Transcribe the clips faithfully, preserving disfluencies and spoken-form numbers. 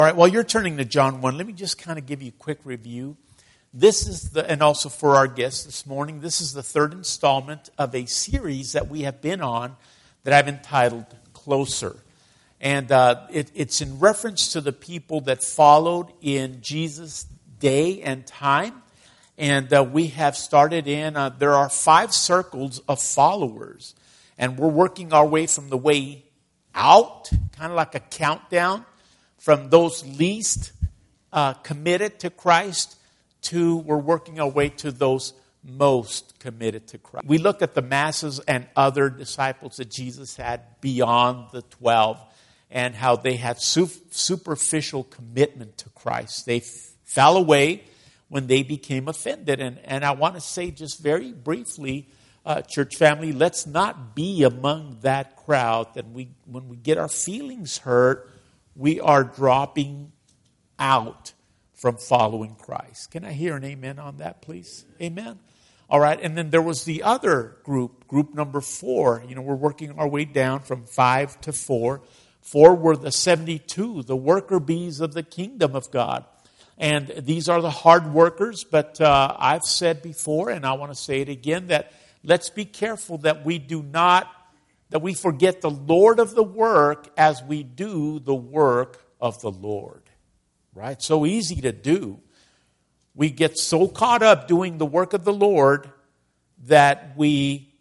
All right, while you're turning to John one, let me just kind of give you a quick review. This is the, and also for our guests this morning, this is the third installment of a series that we have been on that I've entitled Closer. And uh, it, it's in reference to the people that followed in Jesus' day and time. And uh, we have started in, uh, there are five circles of followers. And we're working our way from the way out, kind of like a countdown, from those least uh, committed to Christ to we're working our way to those most committed to Christ. We looked at the masses and other disciples that Jesus had beyond the twelve and how they had su- superficial commitment to Christ. They f- fell away when they became offended. And, and I want to say just very briefly, uh, church family, let's not be among that crowd that we, when we get our feelings hurt, we are dropping out from following Christ. Can I hear an amen on that, please? Amen. All right. And then there was the other group, group number four. You know, we're working our way down from five to four. Four were the seventy-two, the worker bees of the kingdom of God. And these are the hard workers. But uh, I've said before, and I want to say it again, that let's be careful that we do not that we forget the Lord of the work as we do the work of the Lord. Right? So easy to do. We get so caught up doing the work of the Lord that we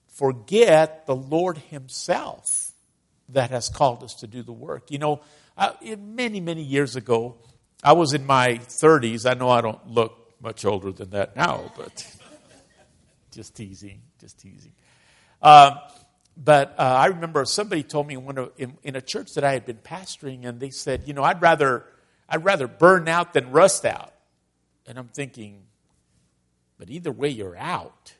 forget the Lord Himself that has called us to do the work. You know, uh, many, many years ago, I was in my thirties. I know I don't look much older than that now, but just teasing, just teasing. Um, But uh, I remember somebody told me when a, in, in a church that I had been pastoring, and they said, you know, I'd rather I'd rather burn out than rust out. And I'm thinking, but either way, you're out.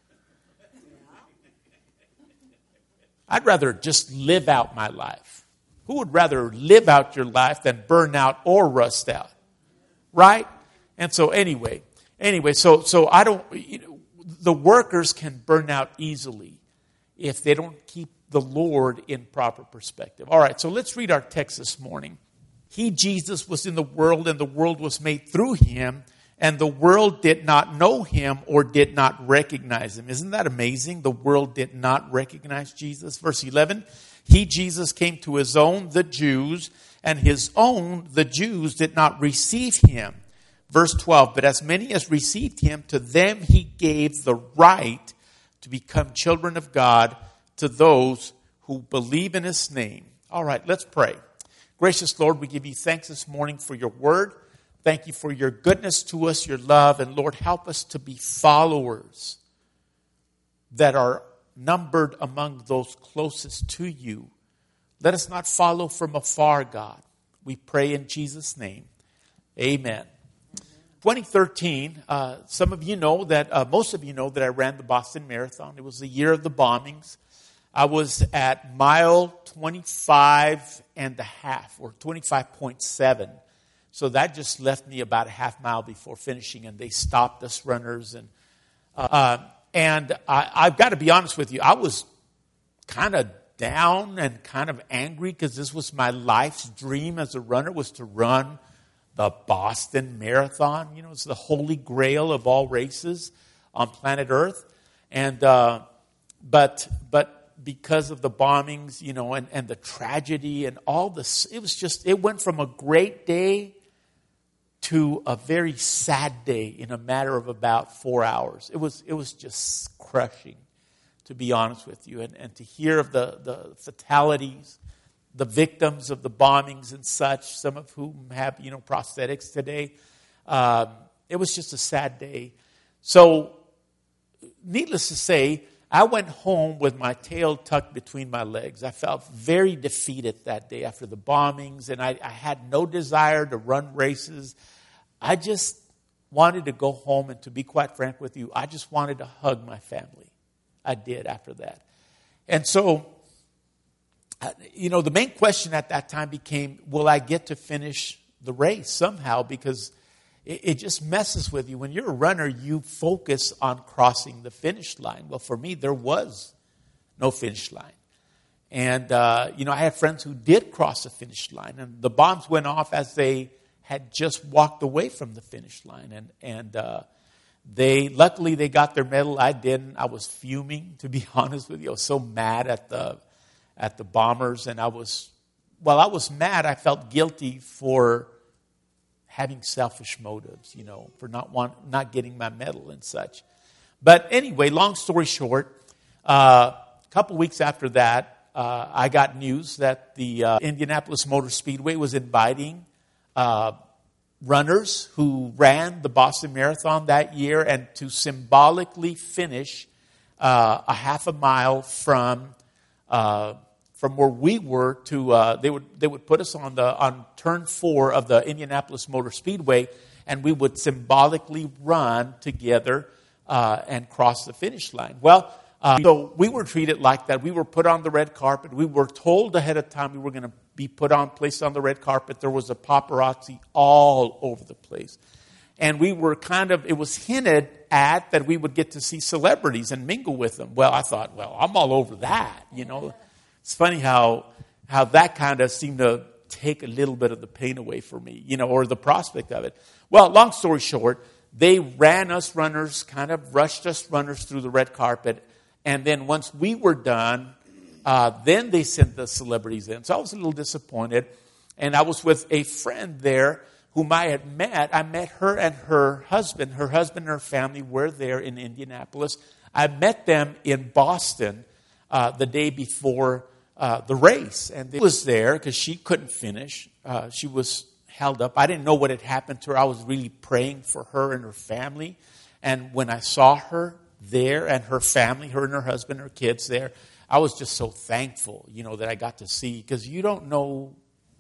I'd rather just live out my life. Who would rather live out your life than burn out or rust out? Right? And so anyway, anyway, so so I don't. You know, the workers can burn out easily if they don't keep the Lord in proper perspective. All right, so let's read our text this morning. He, Jesus, was in the world, and the world was made through Him, and the world did not know Him or did not recognize Him. Isn't that amazing? The world did not recognize Jesus. Verse eleven, He, Jesus, came to His own, the Jews, and His own, the Jews, did not receive Him. Verse twelve, but as many as received Him, to them He gave the right to become children of God, to those who believe in His name. All right, let's pray. Gracious Lord, we give You thanks this morning for Your word. Thank You for Your goodness to us, Your love. And Lord, help us to be followers that are numbered among those closest to You. Let us not follow from afar, God. We pray in Jesus' name. Amen. twenty thirteen, uh, some of you know that, uh, most of you know that I ran the Boston Marathon. It was the year of the bombings. I was at mile twenty-five and a half, or twenty-five point seven. So that just left me about a half mile before finishing, and they stopped us runners. And uh, and I, I've got to be honest with you, I was kind of down and kind of angry because this was my life's dream as a runner, was to run the Boston Marathon. You know, it's the holy grail of all races on planet Earth. And, uh, but, but because of the bombings, you know, and, and the tragedy and all this, it was just, it went from a great day to a very sad day in a matter of about four hours. It was, it was just crushing, to be honest with you. And, and to hear of the, the fatalities, the victims of the bombings and such, some of whom have, you know, prosthetics today. Um, it was just a sad day. So, needless to say, I went home with my tail tucked between my legs. I felt very defeated that day after the bombings, and I, I had no desire to run races. I just wanted to go home, and to be quite frank with you, I just wanted to hug my family. I did after that. And so, you know, the main question at that time became, will I get to finish the race somehow? Because it, it just messes with you. When you're a runner, you focus on crossing the finish line. Well, for me, there was no finish line. And, uh, you know, I had friends who did cross the finish line. And the bombs went off as they had just walked away from the finish line. And, and uh, they, luckily, they got their medal. I didn't. I was fuming, to be honest with you. I was so mad at the, at the bombers. And I was, well, I was mad. I felt guilty for having selfish motives, you know, for not want, not getting my medal and such. But anyway, long story short, uh, a couple weeks after that, uh, I got news that the uh, Indianapolis Motor Speedway was inviting uh, runners who ran the Boston Marathon that year and to symbolically finish uh, a half a mile from uh, from where we were to uh, they would they would put us on the on turn four of the Indianapolis Motor Speedway, and we would symbolically run together uh, and cross the finish line. Well. Uh, so we were treated like that. We were put on the red carpet. We were told ahead of time we were going to be put on, placed on the red carpet. There was a paparazzi all over the place. And we were kind of, it was hinted at that we would get to see celebrities and mingle with them. Well, I thought, well, I'm all over that, you know. It's funny how how that kind of seemed to take a little bit of the pain away for me, you know, or the prospect of it. Well, long story short, they ran us runners, kind of rushed us runners through the red carpet. And then once we were done, uh, then they sent the celebrities in. So I was a little disappointed. And I was with a friend there whom I had met. I met her and her husband. Her husband and her family were there in Indianapolis. I met them in Boston uh, the day before uh, the race. And they was there because she couldn't finish. Uh, she was held up. I didn't know what had happened to her. I was really praying for her and her family. And when I saw her there and her family, her and her husband, her kids there, I was just so thankful, you know, that I got to see, because you don't know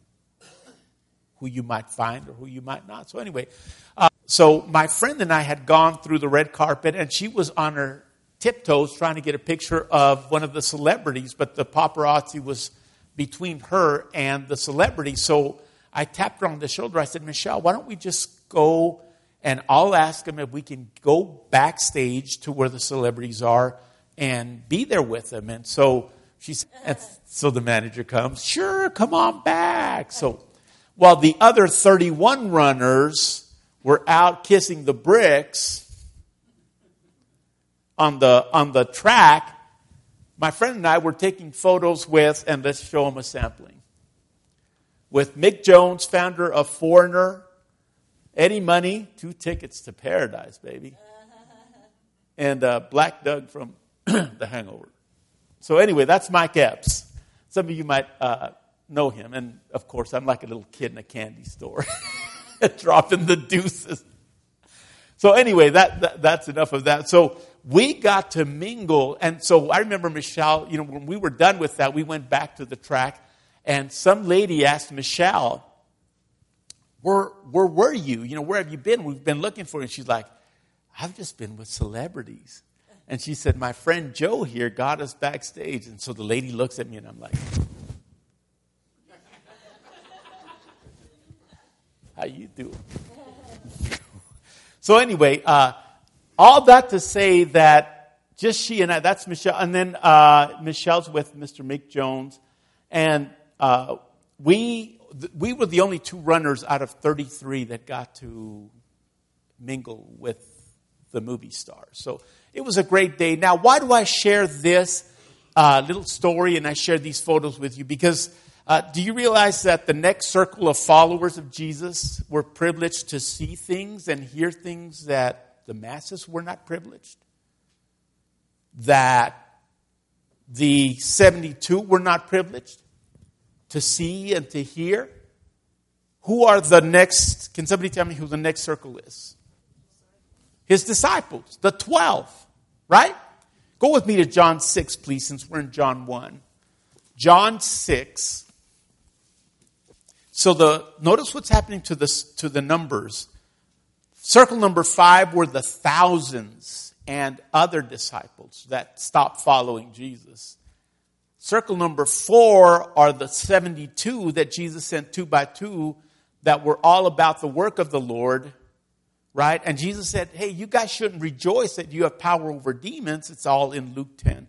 who you might find or who you might not. So anyway, uh, so my friend and I had gone through the red carpet, and she was on her tiptoes trying to get a picture of one of the celebrities, but the paparazzi was between her and the celebrity. So I tapped her on the shoulder. I said, Michelle, why don't we just go and I'll ask them if we can go backstage to where the celebrities are and be there with them. And so she's, so the manager comes, sure, come on back. So while the other thirty-one runners were out kissing the bricks on the, on the track, my friend and I were taking photos with, and let's show them a sampling, with Mick Jones, founder of Foreigner, Eddie Money, two tickets to paradise, baby. And uh, Black Doug from The Hangover. So anyway, that's Mike Epps. Some of you might uh, know him. And of course, I'm like a little kid in a candy store, dropping the deuces. So anyway, that, that that's enough of that. So we got to mingle. And so I remember Michelle, you know, when we were done with that, we went back to the track. And some lady asked Michelle, Where, where were you? You know, where have you been? We've been looking for you. And she's like, I've just been with celebrities. And she said, my friend Joe here got us backstage. And so the lady looks at me and I'm like, how you doing? So anyway, uh, all that to say that just she and I, that's Michelle. And then uh, Michelle's with Mister Mick Jones. And uh, we... We were the only two runners out of thirty-three that got to mingle with the movie stars. So it was a great day. Now, why do I share this uh, little story and I share these photos with you? Because uh, do you realize that the next circle of followers of Jesus were privileged to see things and hear things that the masses were not privileged? That the seventy-two were not privileged to see and to hear? Who are the next, can somebody tell me who the next circle is? His disciples, the twelve, right? Go with me to John six, please, since we're in John one. John six. So the notice what's happening to the, to the numbers. Circle number five were the thousands and other disciples that stopped following Jesus. Circle number four are the seventy-two that Jesus sent two by two that were all about the work of the Lord, right? And Jesus said, hey, you guys shouldn't rejoice that you have power over demons. It's all in Luke ten.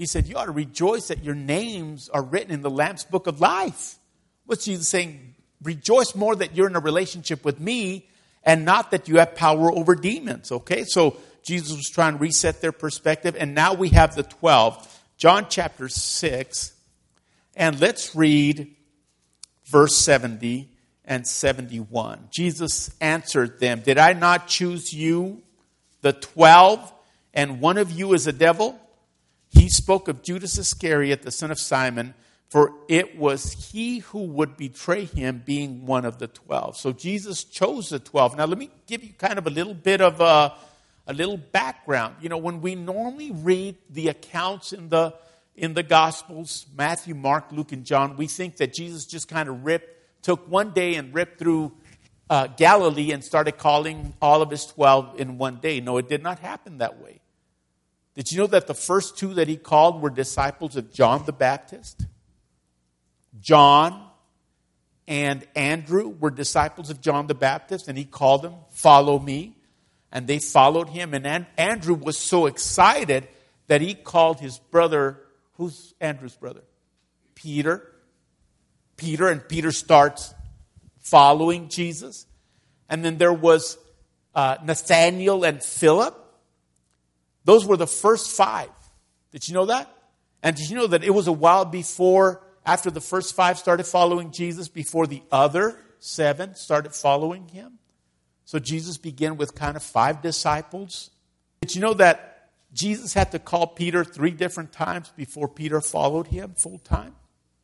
He said, you ought to rejoice that your names are written in the Lamb's book of life. What's Jesus saying? Rejoice more that you're in a relationship with me and not that you have power over demons. Okay, so Jesus was trying to reset their perspective. And now we have the twelve. John chapter six. And let's read verse seventy and seventy-one. Jesus answered them, did I not choose you, the twelve, and one of you is a devil? He spoke of Judas Iscariot, the son of Simon, for it was he who would betray him, being one of the twelve. So Jesus chose the twelve. Now let me give you kind of a little bit of a, a little background. You know, when we normally read the accounts in the in the Gospels, Matthew, Mark, Luke, and John, we think that Jesus just kind of ripped, took one day and ripped through uh, Galilee and started calling all of his twelve in one day. No, it did not happen that way. Did you know that the first two that he called were disciples of John the Baptist? John and Andrew were disciples of John the Baptist, and he called them, follow me. And they followed him. And An- Andrew was so excited that he called his brother, who's Andrew's brother? Peter. Peter, and Peter starts following Jesus. And then there was uh, Nathaniel and Philip. Those were the first five. Did you know that? And did you know that it was a while before, after the first five started following Jesus, before the other seven started following him? So Jesus began with kind of five disciples. Did you know that Jesus had to call Peter three different times before Peter followed him full time?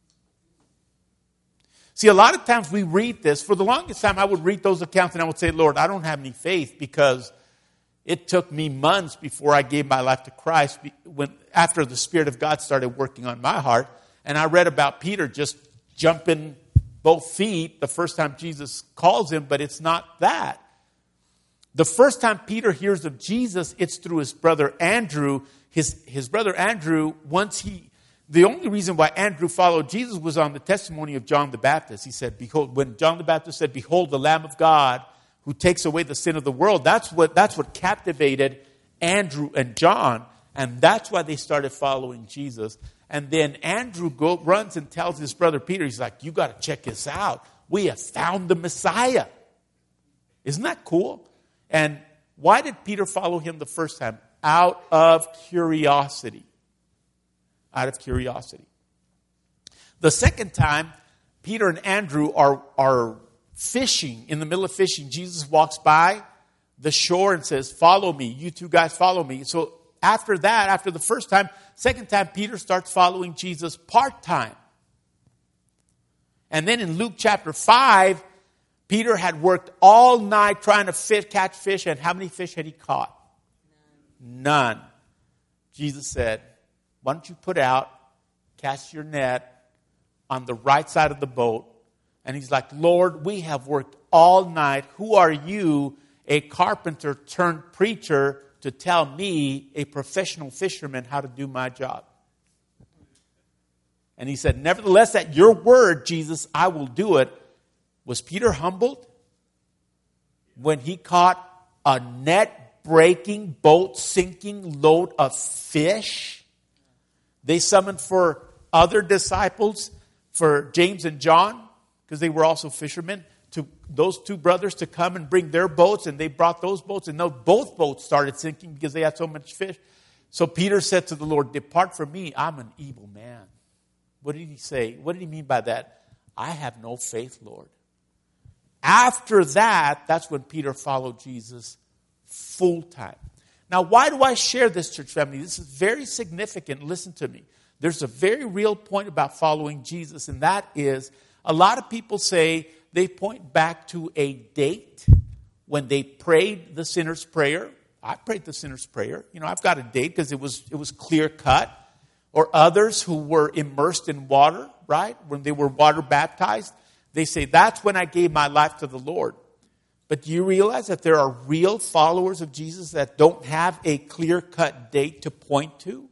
See, a lot of times we read this. For the longest time, I would read those accounts and I would say, Lord, I don't have any faith because it took me months before I gave my life to Christ, when after the Spirit of God started working on my heart. And I read about Peter just jumping both feet the first time Jesus calls him, but it's not that. The first time Peter hears of Jesus, it's through his brother Andrew. His, his brother Andrew, once he, the only reason why Andrew followed Jesus was on the testimony of John the Baptist. He said, behold, when John the Baptist said, behold the Lamb of God who takes away the sin of the world, that's what, that's what captivated Andrew and John. And that's why they started following Jesus. And then Andrew go, runs and tells his brother Peter, he's like, you got to check this out. We have found the Messiah. Isn't that cool? And why did Peter follow him the first time? Out of curiosity. Out of curiosity. The second time, Peter and Andrew are, are fishing, in the middle of fishing. Jesus walks by the shore and says, follow me. You two guys follow me. So after that, after the first time, second time, Peter starts following Jesus part-time. And then in Luke chapter five, Peter had worked all night trying to fish, catch fish. And how many fish had he caught? None. None. Jesus said, why don't you put out, cast your net on the right side of the boat. And he's like, Lord, we have worked all night. Who are you, a carpenter turned preacher, to tell me, a professional fisherman, how to do my job? And he said, nevertheless, at your word, Jesus, I will do it. Was Peter humbled when he caught a net-breaking, boat-sinking load of fish? They summoned for other disciples, for James and John, because they were also fishermen, to those two brothers to come and bring their boats, and they brought those boats, and now both boats started sinking because they had so much fish. So Peter said to the Lord, depart from me, I'm an evil man. What did he say? What did he mean by that? I have no faith, Lord. After that, that's when Peter followed Jesus full time. Now, why do I share this, church family? This is very significant. Listen to me. There's a very real point about following Jesus, and that is, a lot of people say they point back to a date when they prayed the sinner's prayer. I prayed the sinner's prayer. You know, I've got a date because it was it was clear cut. Or others who were immersed in water, right? When they were water baptized, they say, that's when I gave my life to the Lord. But do you realize that there are real followers of Jesus that don't have a clear-cut date to point to,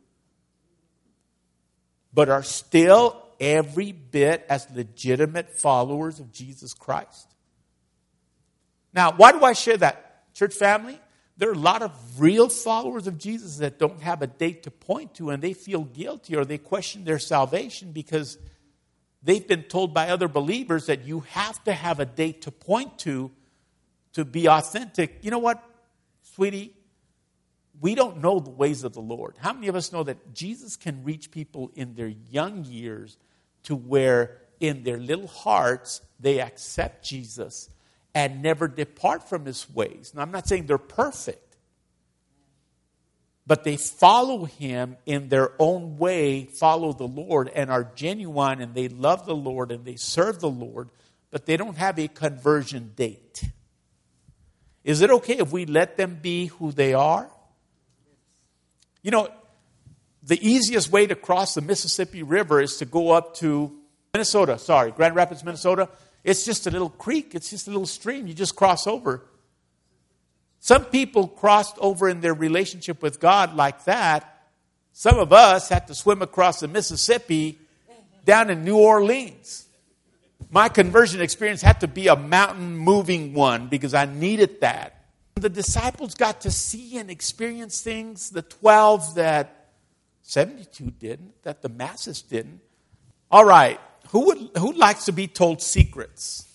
but are still every bit as legitimate followers of Jesus Christ? Now, why do I share that, church family? There are a lot of real followers of Jesus that don't have a date to point to, and they feel guilty or they question their salvation because they've been told by other believers that you have to have a date to point to to be authentic. You know what, sweetie? We don't know the ways of the Lord. How many of us know that Jesus can reach people in their young years to where in their little hearts they accept Jesus and never depart from his ways? Now, I'm not saying they're perfect, but they follow him in their own way, follow the Lord, and are genuine, and they love the Lord, and they serve the Lord, but they don't have a conversion date. Is it okay if we let them be who they are? You know, the easiest way to cross the Mississippi River is to go up to Minnesota, sorry, Grand Rapids, Minnesota. It's just a little creek. It's just a little stream. You just cross over. Some people crossed over in their relationship with God like that. Some of us had to swim across the Mississippi down in New Orleans. My conversion experience had to be a mountain moving one because I needed that. The disciples got to see and experience things, the twelve that seventy-two didn't, that the masses didn't. All right. Who would who likes to be told secrets?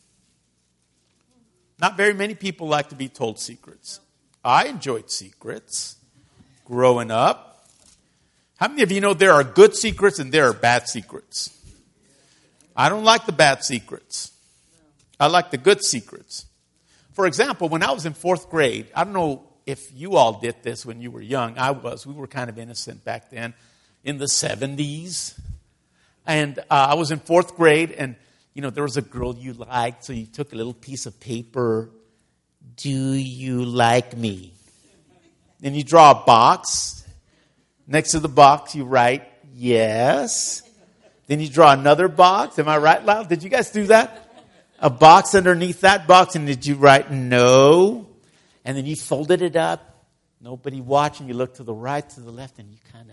Not very many people like to be told secrets. I enjoyed secrets growing up. How many of you know there are good secrets and there are bad secrets? I don't like the bad secrets. I like the good secrets. For example, when I was in fourth grade, I don't know if you all did this when you were young. I was. We were kind of innocent back then in the seventies. And uh, I was in fourth grade, and, you know, there was a girl you liked, so you took a little piece of paper. Do you like me? Then you draw a box. Next to the box, you write, yes. Then you draw another box. Am I right, Lyle? Did you guys do that? A box underneath that box, and did you write no? And then you folded it up. Nobody watching. You look to the right, to the left, and you kind of,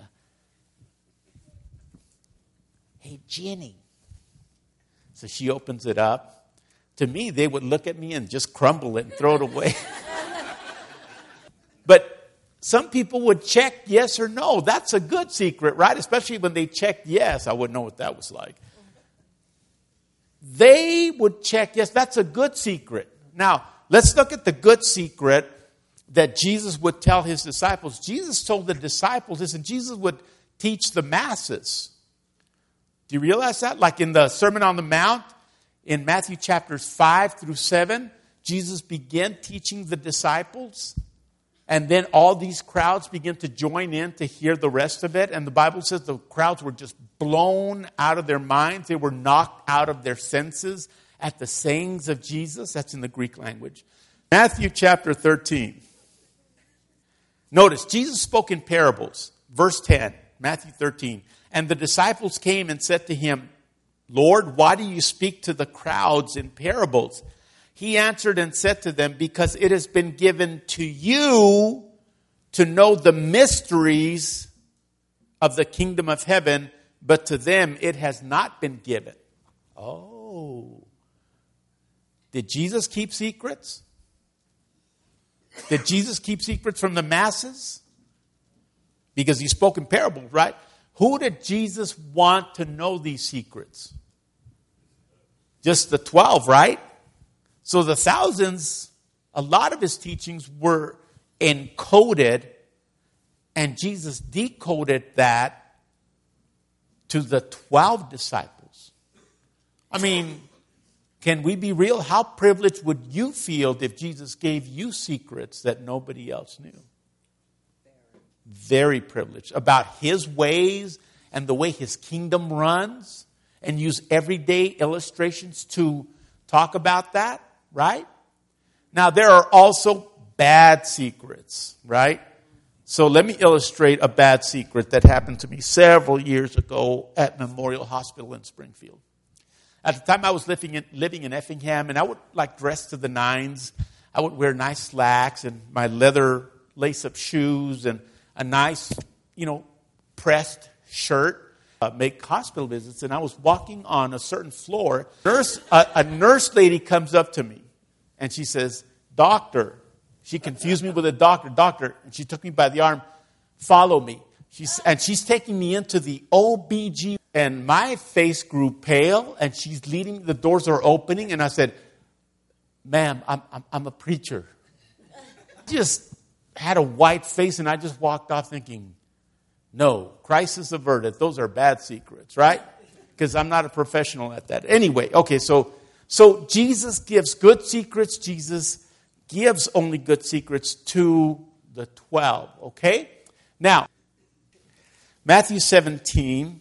hey, Jenny. So she opens it up. To me, they would look at me and just crumble it and throw it away. But some people would check yes or no. That's a good secret, right? Especially when they checked yes. I wouldn't know what that was like. They would check yes. That's a good secret. Now, let's look at the good secret that Jesus would tell his disciples. Jesus told the disciples this, and Jesus would teach the masses. Do you realize that? Like in the Sermon on the Mount, in Matthew chapters five through seven, Jesus began teaching the disciples. And then all these crowds began to join in to hear the rest of it. And the Bible says the crowds were just blown out of their minds. They were knocked out of their senses at the sayings of Jesus. That's in the Greek language. Matthew chapter thirteen. Notice, Jesus spoke in parables. Verse ten, Matthew thirteen. And the disciples came and said to him, Lord, why do you speak to the crowds in parables? He answered and said to them, because it has been given to you to know the mysteries of the kingdom of heaven, but to them it has not been given. Oh. Did Jesus keep secrets? Did Jesus keep secrets from the masses? Because he spoke in parables, right? Who did Jesus want to know these secrets? Just the twelve, right? So the thousands, a lot of his teachings were encoded, and Jesus decoded that to the twelve disciples. I mean, can we be real? How privileged would you feel if Jesus gave you secrets that nobody else knew? Very privileged. About his ways and the way his kingdom runs, and use everyday illustrations to talk about that. Right? Now, there are also bad secrets, right? So let me illustrate a bad secret that happened to me several years ago at Memorial Hospital in Springfield. At the time, I was living in, living in Effingham, and I would like dress to the nines. I would wear nice slacks and my leather lace-up shoes and a nice, you know, pressed shirt. Uh, make hospital visits, and I was walking on a certain floor. Nurse, a, a nurse lady comes up to me, and she says, "Doctor," She confused me with a doctor. Doctor, and she took me by the arm. Follow me. She's, and she's taking me into the O B G. And my face grew pale, and she's leading me. The doors are opening, and I said, ma'am, I'm, I'm, I'm a preacher. Just had a white face, and I just walked off thinking, no, crisis averted. Those are bad secrets, right? Because I'm not a professional at that. Anyway, okay, so so Jesus gives good secrets. Jesus gives only good secrets to the twelve, okay? Now, Matthew seventeen.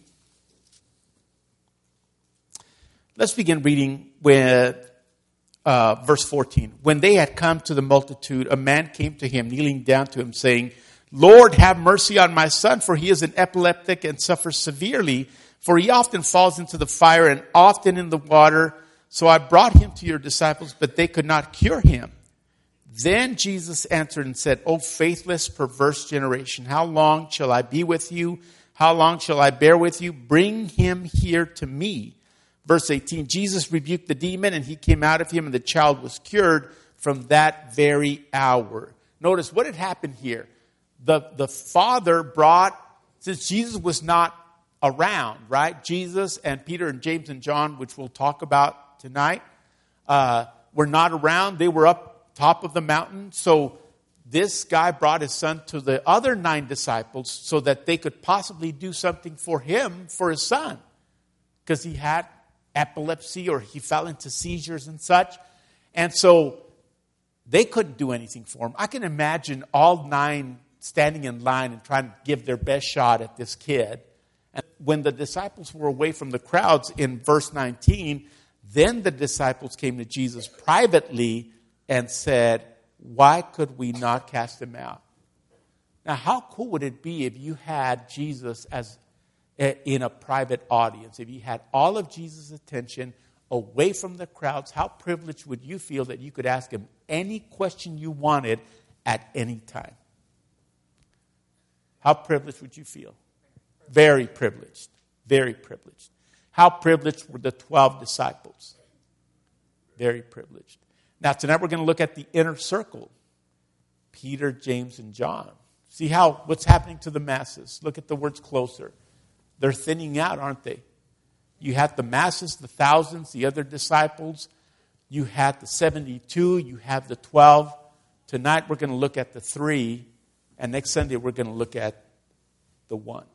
Let's begin reading with uh, verse fourteen. When they had come to the multitude, a man came to him, kneeling down to him, saying, Lord, have mercy on my son, for he is an epileptic and suffers severely, for he often falls into the fire and often in the water. So I brought him to your disciples, but they could not cure him. Then Jesus answered and said, O faithless, perverse generation, how long shall I be with you? How long shall I bear with you? Bring him here to me. Verse eighteen, Jesus rebuked the demon, and he came out of him, and the child was cured from that very hour. Notice what had happened here. The, the father brought, since Jesus was not around, right? Jesus and Peter and James and John, which we'll talk about tonight, uh, were not around. They were up top of the mountain. So this guy brought his son to the other nine disciples so that they could possibly do something for him, for his son. Because he had epilepsy or he fell into seizures and such. And so they couldn't do anything for him. I can imagine all nine standing in line and trying to give their best shot at this kid. And when the disciples were away from the crowds in verse nineteen, then the disciples came to Jesus privately and said, why could we not cast him out? Now, how cool would it be if you had Jesus as in a private audience, if you had all of Jesus' attention away from the crowds? How privileged would you feel that you could ask him any question you wanted at any time? How privileged would you feel? Very privileged. Very privileged. How privileged were the twelve disciples? Very privileged. Now, tonight we're going to look at the inner circle. Peter, James, and John. See how what's happening to the masses. Look at the words closer. They're thinning out, aren't they? You had the masses, the thousands, the other disciples. You had the seventy-two. You have the twelve. Tonight we're going to look at the three. And next Sunday we're going to look at the one.